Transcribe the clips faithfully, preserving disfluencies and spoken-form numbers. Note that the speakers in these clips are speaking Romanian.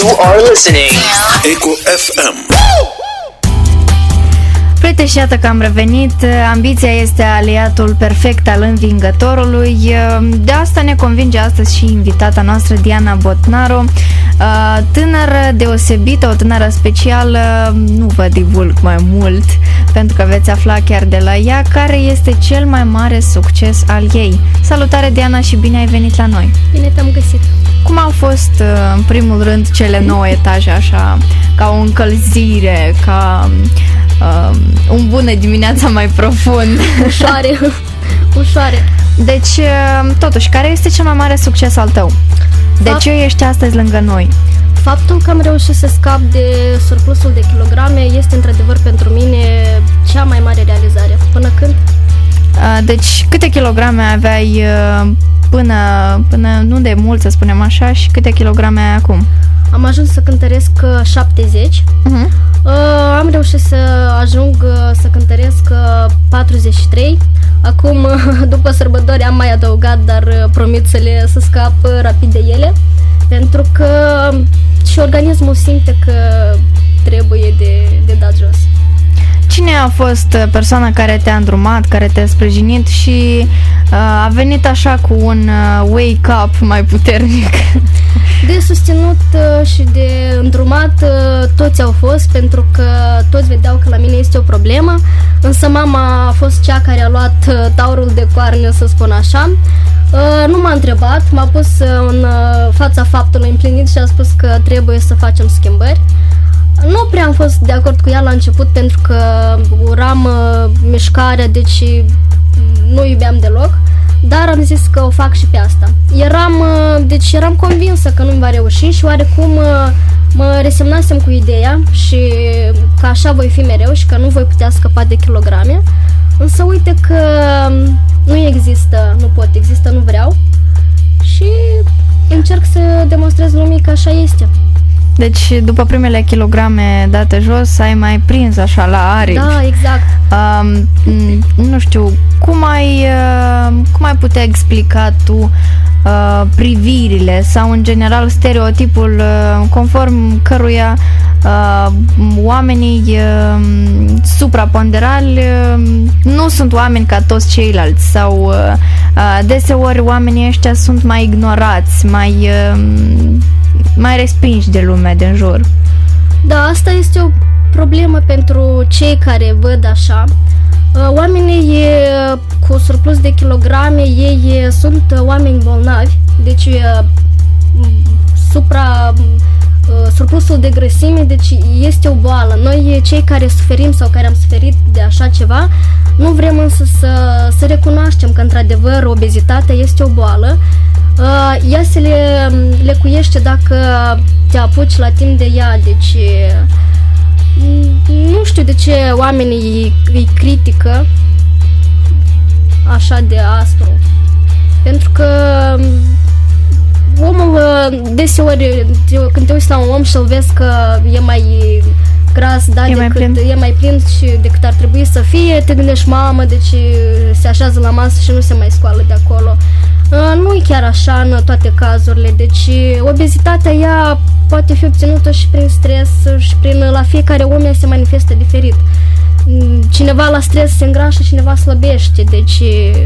You are listening Eco F M. Prieteni, și iată că am revenit. Ambiția este aliatul perfect al învingătorului. De asta ne convinge astăzi și invitata noastră, Diana Botnaru, tânără deosebită, o tânără specială. Nu vă divulg mai mult, pentru că veți afla chiar de la ea care este cel mai mare succes al ei. Salutare, Diana, și bine ai venit la noi. Bine te-am găsit. Cum au fost, în primul rând, cele nouă etaje, așa, ca o încălzire, ca uh, un bună dimineața mai profund? Ușoare, ușoare. Deci, totuși, care este cel mai mare succes al tău? De Fapt... ce ești astăzi lângă noi? Faptul că am reușit să scap de surplusul de kilograme este, într-adevăr, pentru mine cea mai mare realizare. Până când? Uh, deci, câte kilograme aveai uh, până, până nu de mult, să spunem așa, și câte kilograme ai acum? Am ajuns să cântăresc șaptezeci. Uh-huh. Uh, am reușit să ajung uh, să cântăresc uh, patruzeci și trei. Acum, uh, după sărbători, am mai adăugat, dar uh, promit să le să scap uh, rapid de ele, pentru că uh, și organismul simte că trebuie de, de dat jos. Cine a fost persoana care te-a îndrumat, care te-a sprijinit și uh, a venit așa cu un uh, wake-up mai puternic? De susținut uh, și de îndrumat uh, toți au fost, pentru că toți vedeau că la mine este o problemă, însă mama a fost cea care a luat uh, taurul de coarne, să spun așa. Uh, nu m-a întrebat, m-a pus uh, în uh, fața faptului împlinit și a spus că trebuie să facem schimbări. Nu prea am fost de acord cu ea la început, pentru că uram uh, mișcarea, deci nu iubeam deloc, dar am zis că o fac și pe asta. Eram, uh, deci eram convinsă că nu-mi va reuși și oarecum uh, mă resemnasem cu ideea și că așa voi fi mereu și că nu voi putea scăpa de kilograme, însă uite că nu există, nu pot, există, nu vreau și încerc să demonstrez lumii că așa este. Deci, după primele kilograme date jos, ai mai prins așa la aripi. Da, exact. Uh, nu știu, cum ai, uh, cum ai putea explica tu uh, privirile sau, în general, stereotipul uh, conform căruia uh, oamenii uh, supraponderali uh, nu sunt oameni ca toți ceilalți sau uh, uh, deseori oamenii ăștia sunt mai ignorați, mai... Uh, mai respinși de lumea din jur. Da, asta este o problemă pentru cei care văd așa. Oamenii cu surplus de kilograme, ei sunt oameni bolnavi, deci supra surplusul de grăsime, deci este o boală. Noi, cei care suferim sau care am suferit de așa ceva, nu vrem însă să, să recunoaștem că, într-adevăr, obezitatea este o boală. Uh, ea se le lecuiește dacă te apuci la timp de ea, deci nu știu de ce oamenii îi critică așa de aspru, pentru că omul, deseori când te uiți la un om și îl vezi că e mai gras, da, e, decât, mai plin. e mai plin și decât ar trebui să fie, te gândești, mamă, deci se așează la masă și nu se mai scoală de acolo. Nu e chiar așa în toate cazurile, deci obezitatea ea poate fi obținută și prin stres și prin, la fiecare om ea se manifestă diferit. Cineva la stres se îngrașă, cineva slăbește, deci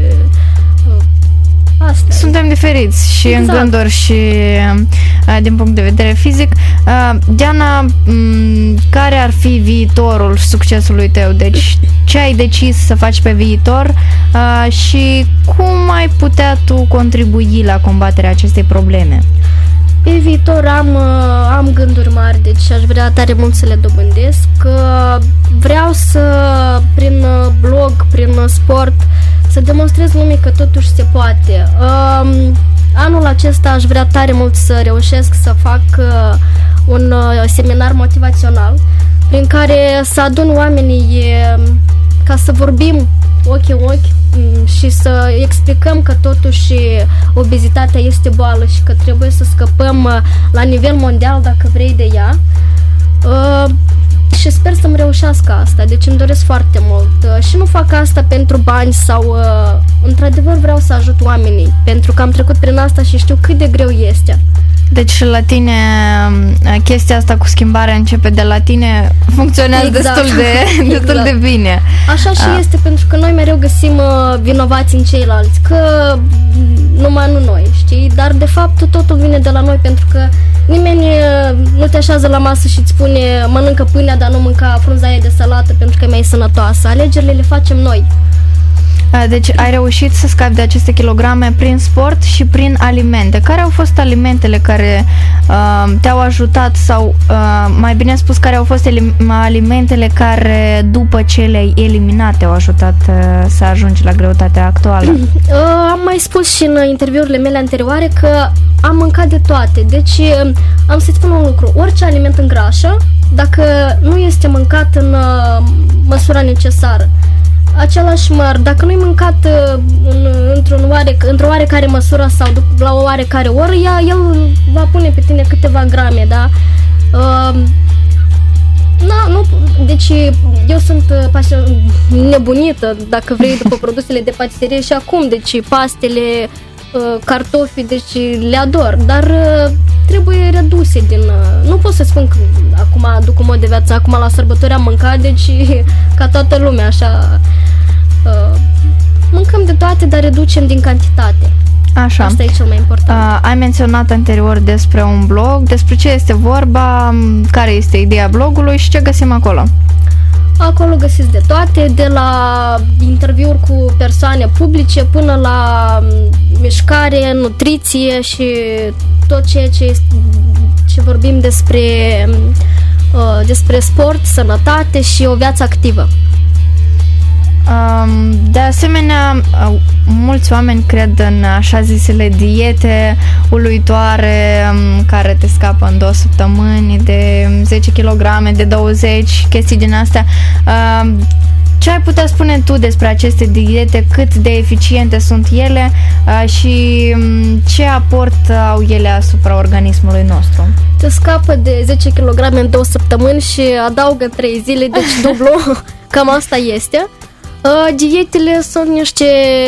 asta. Suntem diferiți și exact. În gânduri și din punct de vedere fizic. Diana, care ar fi viitorul succesului tău? Deci ce ai decis să faci pe viitor și cum ai putea tu contribui la combaterea acestei probleme? Pe viitor am, am gânduri mari, deci aș vrea tare mult să le dobândesc. Vreau să, prin blog, prin sport, să demonstrez lumii că totuși se poate. Anul acesta aș vrea tare mult să reușesc să fac un seminar motivațional prin care să adun oamenii ca să vorbim ochi în ochi și să explicăm că totuși obezitatea este boală și că trebuie să scăpăm la nivel mondial, dacă vrei, de ea. Și sper să-mi reușească asta, deci îmi doresc foarte mult. Și nu fac asta pentru bani sau... Într-adevăr vreau să ajut oamenii, pentru că am trecut prin asta și știu cât de greu este. Deci la tine chestia asta cu schimbarea începe de la tine, funcționează exact. destul, de, exact. destul de bine. Așa și A. este, pentru că noi mereu găsim vinovați în ceilalți, că numai nu noi, știi? Dar de fapt totul vine de la noi, pentru că nimeni nu te așează la masă și îți spune mănâncă pâinea, dar nu mânca frunzaie de salată pentru că e mai sănătoasă. Alegerile le facem noi. Deci ai reușit să scapi de aceste kilograme prin sport și prin alimente. Care au fost alimentele care uh, te-au ajutat sau, uh, mai bine spus, care au fost elim- alimentele care, după ce le-ai eliminat, te-au ajutat uh, să ajungi la greutatea actuală? Uh, am mai spus și în interviurile mele anterioare că am mâncat de toate. Deci uh, am să-ți spun un lucru. Orice aliment îngrașă, dacă nu este mâncat în uh, măsura necesară. Același măr, dacă nu-i mâncat uh, în, într-un oare, într-o oarecare măsură sau la o oarecare oră, ea, el va pune pe tine câteva grame, da? Uh, na, nu, deci eu sunt uh, nebunită, dacă vrei, după produsele de patiserie și acum, deci pastele, uh, cartofi, deci le ador, dar uh, trebuie reduse din... Uh, nu pot să spun că acum duc un mod de viață, acum la sărbători am mâncat, deci ca toată lumea, așa... Uh, mâncăm de toate, dar reducem din cantitate. Așa. Asta e cel mai important. Uh, ai menționat anterior despre un blog, despre ce este vorba, care este ideea blogului și ce găsim acolo? Acolo găsiți de toate, de la interviuri cu persoane publice până la mișcare, nutriție și tot ceea ce, este, ce vorbim despre, uh, despre sport, sănătate și o viață activă. De asemenea, mulți oameni cred în așa zisele diete uluitoare care te scapă în două săptămâni de zece kilograme, de douăzeci, chestii din astea. Ce ai putea spune tu despre aceste diete, cât de eficiente sunt ele și ce aport au ele asupra organismului nostru? Te scapă de zece kilograme în două săptămâni și adaugă trei zile, deci dublu, cam asta este. Uh, dietele sunt niște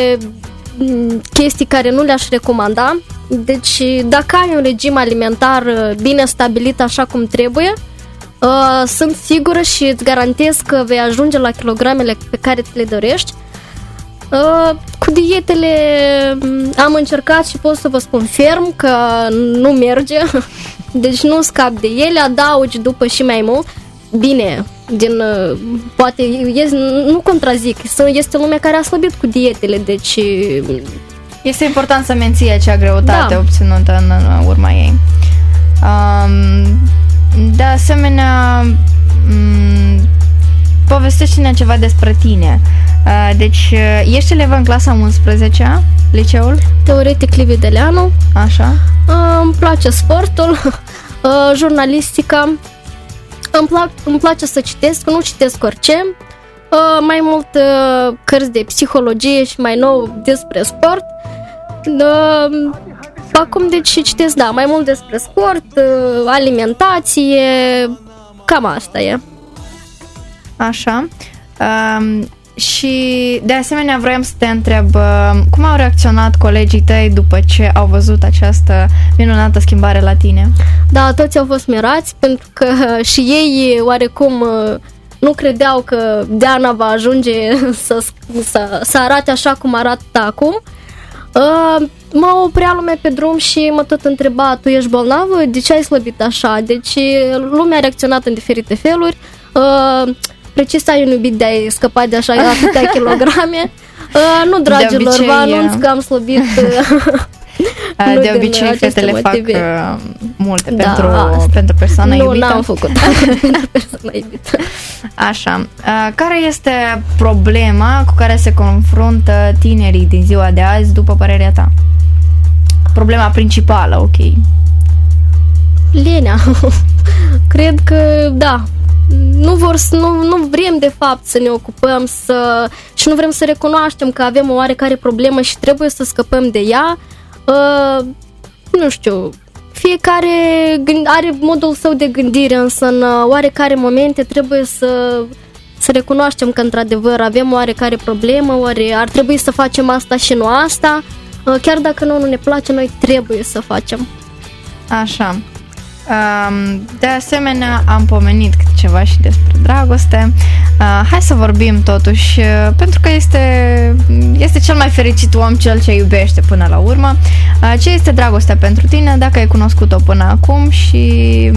chestii care nu le-aș recomanda. Deci dacă ai un regim alimentar bine stabilit așa cum trebuie, uh, sunt sigură și îți garantez că vei ajunge la kilogramele pe care ți le dorești. Uh, cu dietele am încercat și pot să vă spun ferm că nu merge. Deci nu scap de ele, adaugi după și mai mult. Bine, din, poate, nu contrazic, este lumea care a slăbit cu dietele, deci... Este important să menții acea greutate da. obținută în, în urma ei. Um, de asemenea, um, povestește-ne ceva despre tine. Uh, deci, ești elevă în clasa a unsprezecea, liceul? Teoretic Liviu Deleanu. Așa. Uh, îmi place sportul, uh, jurnalistica. Îmi, plac, îmi place să citesc, nu citesc orice, uh, mai mult uh, cărți de psihologie și mai nou despre sport. Uh, acum deci citesc, da, mai mult despre sport, uh, alimentație, cam asta e. Așa. Um, și de asemenea vroiam să te întreb, uh, cum au reacționat colegii tăi după ce au văzut această minunată schimbare la tine? Da, toți au fost mirați, pentru că și ei oarecum nu credeau că Diana va ajunge să, să, să arate așa cum arată acum. Uh, mă oprea lumea pe drum și mă tot întreba, tu ești bolnavă? De ce ai slăbit așa? Deci lumea a reacționat în diferite feluri. Uh, precis ai un iubit de a scăpa de așa atâtea kilograme. Uh, nu, dragilor, vă anunț că am slăbit... Nu de obicei fetele motive. fac uh, multe da, pentru, pentru persoana nu, iubită. Nu, n-am făcut pentru persoana iubită. Așa. Uh, care este problema cu care se confruntă tinerii din ziua de azi, după părerea ta? Problema principală, ok. Lenea. Cred că, da, nu, vor, nu, nu vrem de fapt să ne ocupăm să, și nu vrem să recunoaștem că avem o oarecare problemă și trebuie să scăpăm de ea. Uh, nu știu, fiecare are modul său de gândire, însă în oarecare momente trebuie să, să recunoaștem că într-adevăr avem o oarecare problemă, oare ar trebui să facem asta și nu asta. Uh, chiar dacă nouă nu ne place, noi trebuie să facem. Așa. De asemenea, am pomenit ceva și despre dragoste. Hai să vorbim totuși, pentru că este, este cel mai fericit om cel ce iubește până la urmă. Ce este dragostea pentru tine, dacă ai cunoscut-o până acum și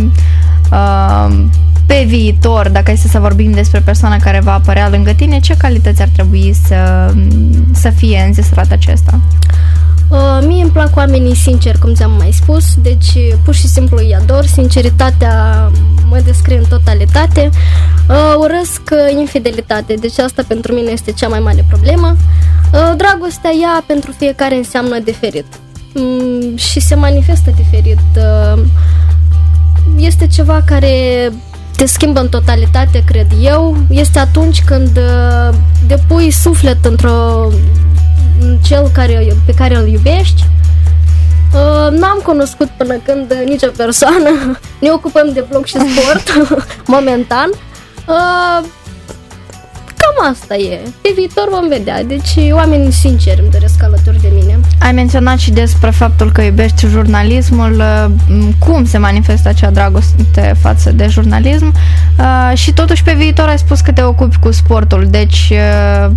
pe viitor, dacă este să vorbim despre persoana care va apărea lângă tine, ce calități ar trebui să, să fie în zestrat acesta? Uh, mie îmi plac oamenii sinceri, cum ți-am mai spus, deci pur și simplu îi ador, sinceritatea mă descrie în totalitate. Uh, urăsc infidelitate, deci asta pentru mine este cea mai mare problemă. Uh, dragostea ea pentru fiecare înseamnă diferit um, și se manifestă diferit. Uh, este ceva care te schimbă în totalitate, cred eu. Este atunci când uh, depui suflet într-o cel care, pe care îl iubești. Uh, n-am cunoscut până când nicio persoană. Ne ocupăm de blog și sport momentan. Uh, cam asta e. Pe viitor vom vedea. Deci oamenii sinceri îmi doresc alături de mine. Ai menționat și despre faptul că iubești jurnalismul. Cum se manifestă acea dragoste față de jurnalism? Uh, și totuși pe viitor ai spus că te ocupi cu sportul. Deci uh,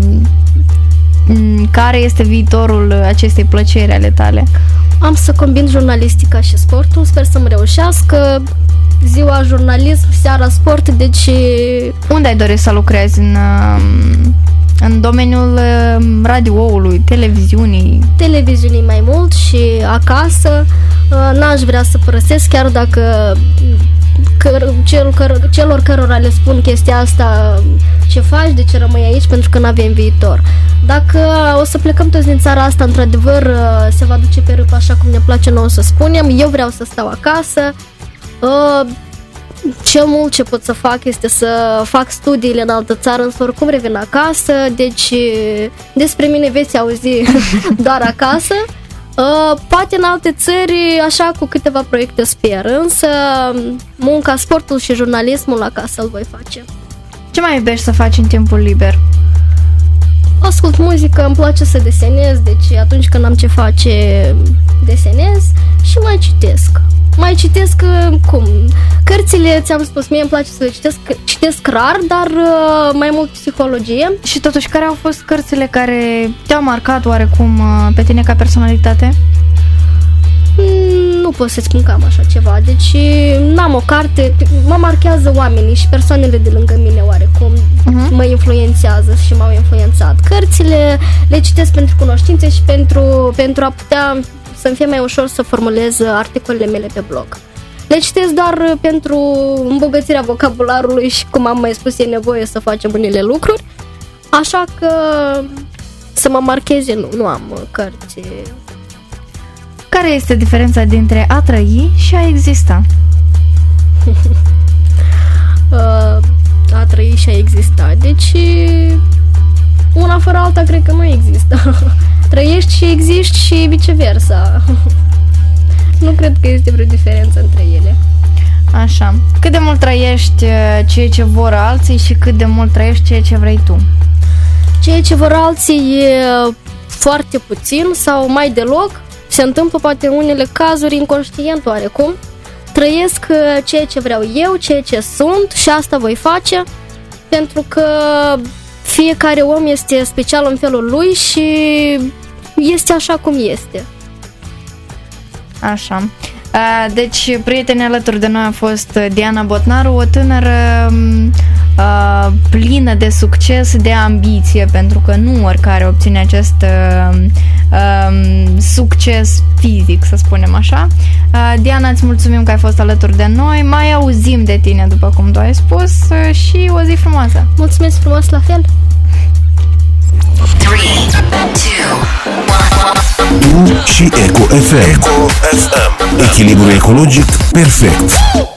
care este viitorul acestei plăceri ale tale? Am să combin jurnalistica și sportul, sper să-mi reușească. Ziua jurnalism, seara sport, deci... Unde ai dori să lucrezi? În, în domeniul radioului, televiziunii? Televiziunii mai mult și acasă. N-aș vrea să părăsesc, chiar dacă căr- cel, căr- celor cărora le spun chestia asta, ce faci, de ce rămâi aici, pentru că n-avem viitor. Dacă o să plecăm toți din țara asta, într-adevăr se va duce pe râpă, așa cum ne place nouă să spunem. Eu vreau să stau acasă. Cel mult ce pot să fac este să fac studiile în altă țară, însă oricum revin acasă, deci despre mine veți auzi doar acasă. Poate în alte țări, așa, cu câteva proiecte sper, însă munca, sportul și jurnalismul acasă îl voi face. Ce mai iubești să faci în timpul liber? Ascult muzică, îmi place să desenez, deci atunci când am ce face, desenez și mai citesc. Mai citesc, cum? Cărțile, ți-am spus, mie îmi place să le citesc, citesc rar, dar mai mult psihologie. Și totuși, care au fost cărțile care te-au marcat oarecum pe tine ca personalitate? Nu pot să spun că am așa ceva, deci n-am o carte, mă marchează oamenii și persoanele de lângă mine oarecum uh-huh. mă influențează și m-au influențat. Cărțile le citesc pentru cunoștințe și pentru, pentru a putea să-mi fie mai ușor să formulez articolele mele pe blog. Le citesc doar pentru îmbogățirea vocabularului și, cum am mai spus, e nevoie să facem unele lucruri, așa că să mă marcheze, nu, nu am cărți. Care este diferența dintre a trăi și a exista? A trăi și a exista. Deci, una fără alta cred că nu există. Trăiești și existi și viceversa. Nu cred că este vreo diferență între ele. Așa. Cât de mult trăiești ceea ce vor alții și cât de mult trăiești ceea ce vrei tu? Ceea ce vor alții e foarte puțin sau mai deloc. Se întâmplă poate în unele cazuri inconștient oarecum. Trăiesc ceea ce vreau eu, ceea ce sunt și asta voi face, pentru că fiecare om este special în felul lui și este așa cum este. Așa. Deci, prieteni, alături de noi a fost Diana Botnaru, o tânără uh, plină de succes, de ambiție, pentru că nu oricare obține acest uh, uh, succes fizic, să spunem așa. Uh, Diana, îți mulțumim că ai fost alături de noi, mai auzim de tine, după cum tu ai spus, uh, și o zi frumoasă. Mulțumesc frumos, la fel. trei, doi, unu. Tu și Eco F M. Echilibru ecologic perfect.